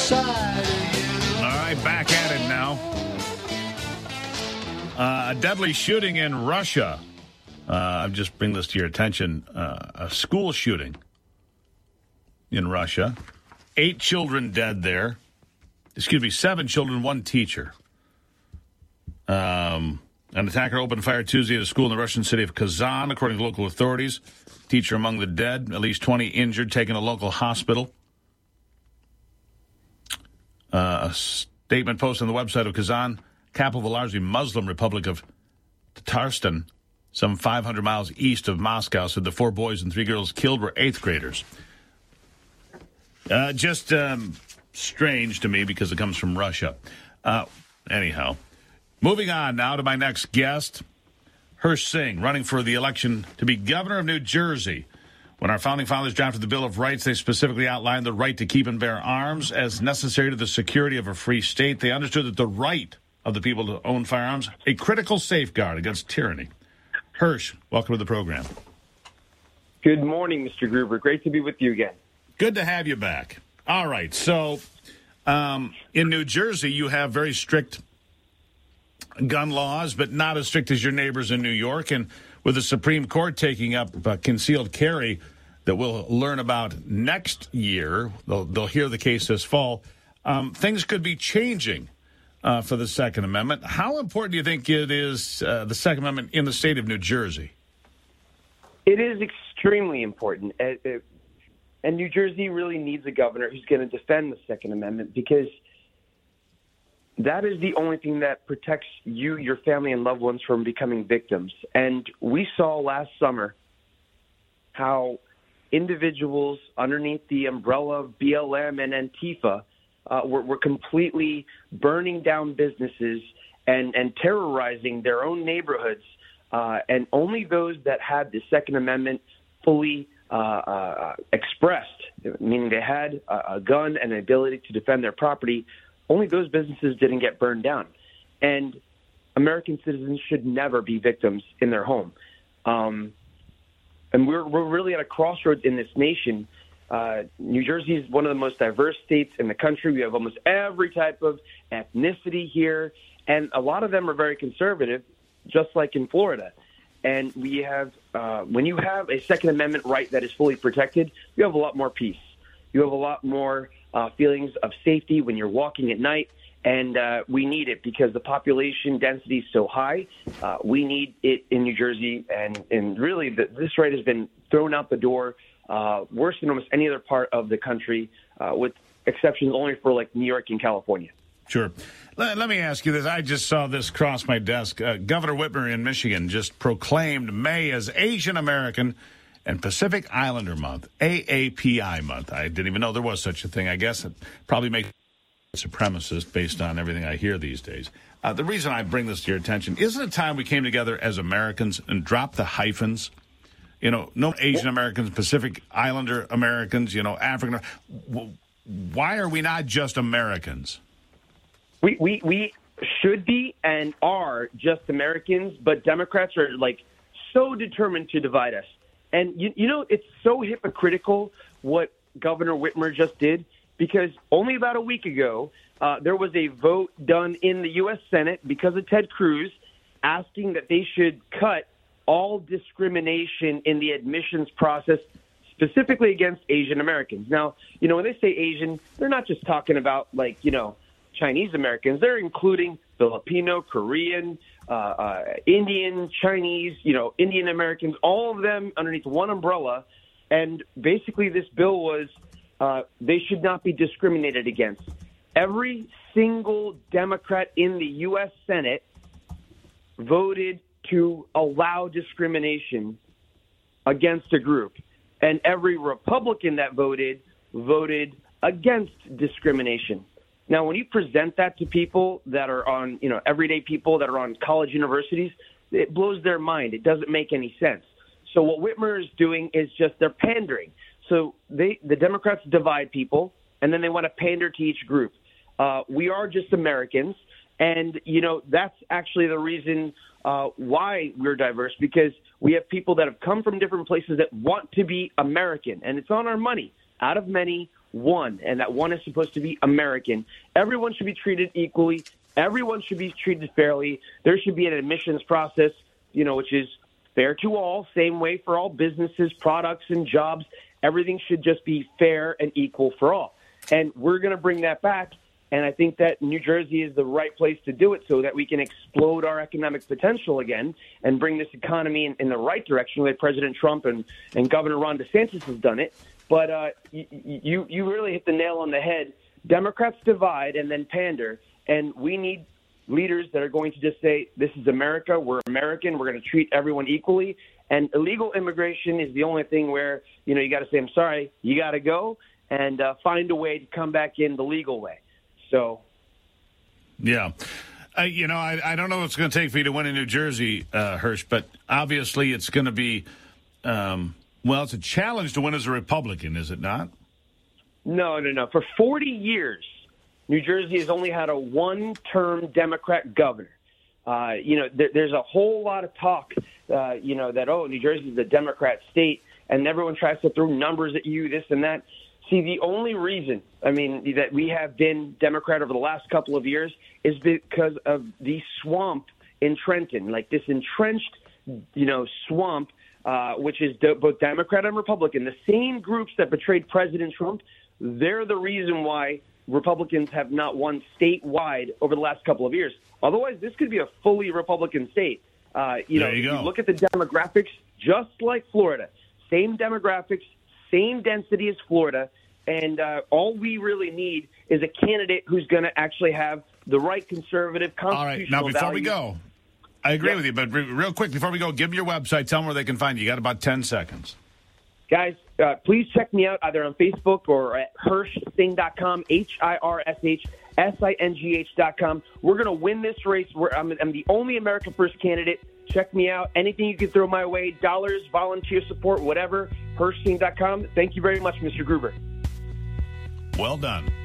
All right, back at it now. A deadly shooting in Russia. I'll just bring this to your attention. A school shooting in Russia. 8 children dead there. 7 children, 1 teacher. An attacker opened fire Tuesday at a school in the Russian city of Kazan, according to local authorities. Teacher among the dead, at least 20 injured, taken to a local hospital. A statement posted on the website of Kazan, capital of the largely Muslim Republic of Tatarstan, some 500 miles east of Moscow, said the 4 boys and 3 girls killed were 8th graders. Just strange to me because it comes from Russia. Anyhow, moving on now to my next guest, Hirsch Singh, running for the election to be governor of New Jersey. When our founding fathers drafted the Bill of Rights, they specifically outlined the right to keep and bear arms as necessary to the security of a free state. They understood that the right of the people to own firearms, a critical safeguard against tyranny. Hirsch, welcome to the program. Good morning, Mr. Gruber. Great to be with you again. Good to have you back. All right, so in New Jersey, you have very strict gun laws, but not as strict as your neighbors in New York. And with the Supreme Court taking up concealed carry that we'll learn about next year, they'll hear the case this fall, things could be changing for the Second Amendment. How important do you think it is, the Second Amendment in the state of New Jersey? It is extremely important. And New Jersey really needs a governor who's going to defend the Second Amendment, because that is the only thing that protects you, your family, and loved ones from becoming victims. And we saw last summer how individuals underneath the umbrella of BLM and Antifa were completely burning down businesses and terrorizing their own neighborhoods. And only those that had the Second Amendment fully expressed, meaning they had a gun and an ability to defend their property, only those businesses didn't get burned down. And American citizens should never be victims in their home. And we're really at a crossroads in this nation. New Jersey is one of the most diverse states in the country. We have almost every type of ethnicity here, and a lot of them are very conservative, just like in Florida. And we have, when you have a Second Amendment right that is fully protected, you have a lot more peace. You have a lot more feelings of safety when you're walking at night, and we need it because the population density is so high. We need it in New Jersey, and really this right has been thrown out the door worse than almost any other part of the country, with exceptions only for like New York and California. Sure. Let me ask you this. I just saw this cross my desk. Governor Whitmer in Michigan just proclaimed May as Asian American and Pacific Islander Month, AAPI Month. I didn't even know there was such a thing. I guess it probably makes supremacist based on everything I hear these days. The reason I bring this to your attention, isn't it time we came together as Americans and dropped the hyphens? You know, no Asian Americans, Pacific Islander Americans, African. Why are we not just Americans? We should be and are just Americans, but Democrats are so determined to divide us. And, it's so hypocritical what Governor Whitmer just did, because only about a week ago, there was a vote done in the U.S. Senate because of Ted Cruz asking that they should cut all discrimination in the admissions process, specifically against Asian Americans. Now, when they say Asian, they're not just talking about, Chinese Americans. They're including Filipino, Korean, Indian, Chinese, Indian Americans, all of them underneath one umbrella. And basically this bill was they should not be discriminated against. Every single Democrat in the U.S. Senate voted to allow discrimination against a group. And every Republican that voted against discrimination. Now, when you present that to people that are on, everyday people that are on college universities, it blows their mind. It doesn't make any sense. So what Whitmer is doing is just they're pandering. So the Democrats divide people, and then they want to pander to each group. We are just Americans, and, that's actually the reason why we're diverse, because we have people that have come from different places that want to be American, and it's on our money. Out of many, one, and that one is supposed to be American. Everyone should be treated equally. Everyone should be treated fairly. There should be an admissions process, which is fair to all, same way for all businesses, products, and jobs. Everything should just be fair and equal for all. And we're going to bring that back. And I think that New Jersey is the right place to do it so that we can explode our economic potential again and bring this economy in the right direction, like President Trump and Governor Ron DeSantis has done it. But you really hit the nail on the head. Democrats divide and then pander, and we need leaders that are going to just say, this is America, we're American, we're going to treat everyone equally. And illegal immigration is the only thing where, you got to say, I'm sorry, you got to go, and find a way to come back in the legal way. So, yeah. I don't know what it's going to take for you to win in New Jersey, Hirsch, but obviously it's going to be, it's a challenge to win as a Republican, is it not? No. For 40 years, New Jersey has only had a one-term Democrat governor. There's a whole lot of talk, that, New Jersey is a Democrat state, and everyone tries to throw numbers at you, this and that. See, the only reason, that we have been Democrat over the last couple of years is because of the swamp in Trenton, like this entrenched, swamp, which is both Democrat and Republican. The same groups that betrayed President Trump, they're the reason why Republicans have not won statewide over the last couple of years. Otherwise, this could be a fully Republican state. You look at the demographics, just like Florida, same demographics, same density as Florida, and all we really need is a candidate who's going to actually have the right conservative constitutional All right, now before values. we go, I agree with you, but real quick, before we go, give them your website, tell them where they can find you. You got about 10 seconds. Guys, please check me out either on Facebook or at HirschSing.com, HirschSing.com. We're going to win this race. I'm the only America First candidate. Check me out. Anything you can throw my way, dollars, volunteer support, whatever, HirschSing.com. Thank you very much, Mr. Gruber. Well done.